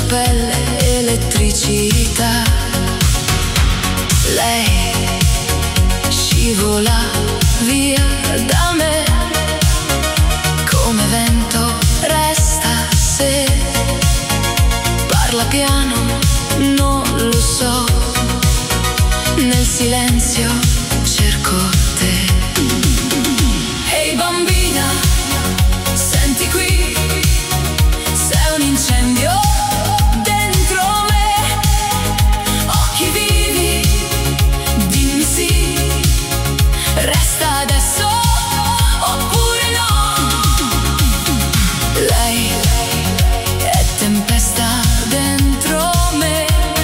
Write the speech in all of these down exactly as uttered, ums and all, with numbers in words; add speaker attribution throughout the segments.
Speaker 1: pelle elettricità. Lei scivola via da me, come vento resta se parla piano, non lo so, nel silenzio cerco te. Ehi bambina, senti qui, sei un incendio dentro me, occhi vivi, dimmi sì, resta adesso oppure no. Lei è tempesta dentro me,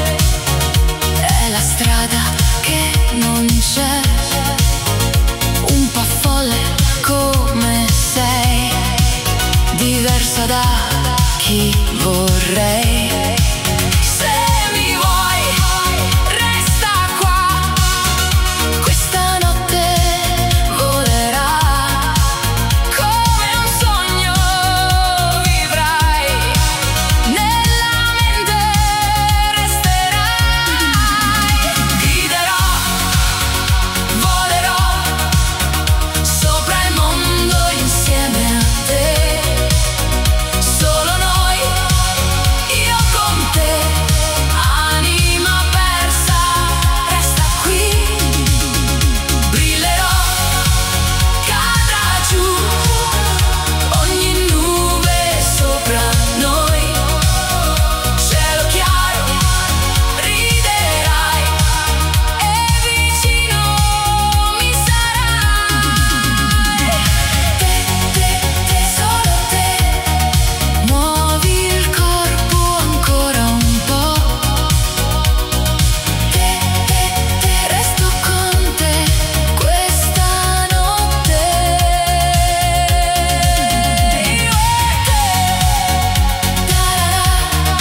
Speaker 1: è la strada che non c'è, un po' folle come sei, diversa da chi vorrei. Se mi vuoi, resta qua, questa notte volerà, come un sogno vivrai, nella mente resterai. Griderò, volerò sopra il mondo insieme a te, solo noi, io con te, anima persa, resta qui, brillerò, cadrà giù ogni nube sopra noi, cielo chiaro, riderai e vicino mi sarai. Te, te, te, solo te, muovi il corpo ancora un po'. Te, te, te, resto con te questa notte. Io e te. Tarara,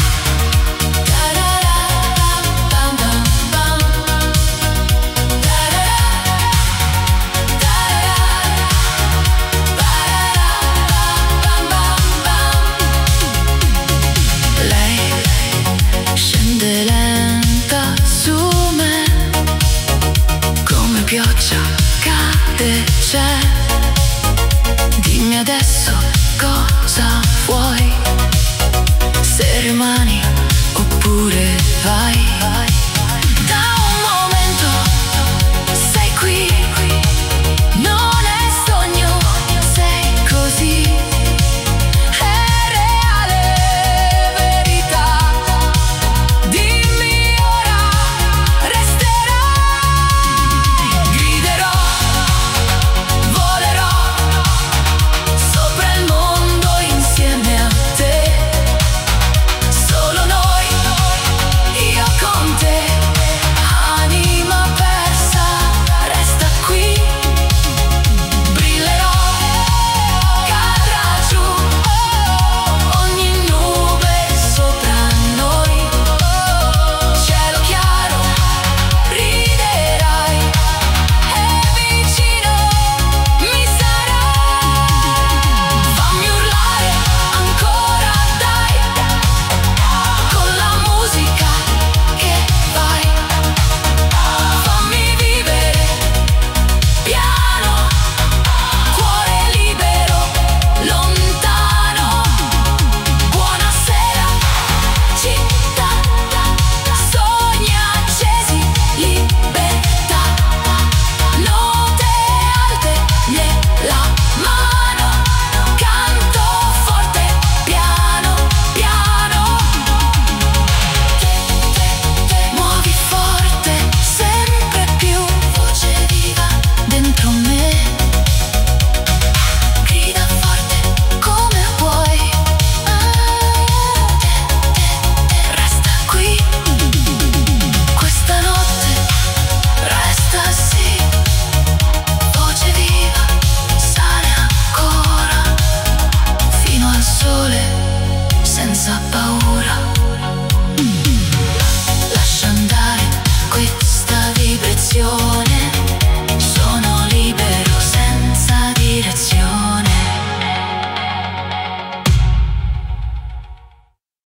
Speaker 1: tarara, pam pam pam. Tarara, tarara, pam pam pam. Lei scende lenta su me, come pioggia cade, c'è. Dimmi adesso cosa vuoi, se rimani oppure vai.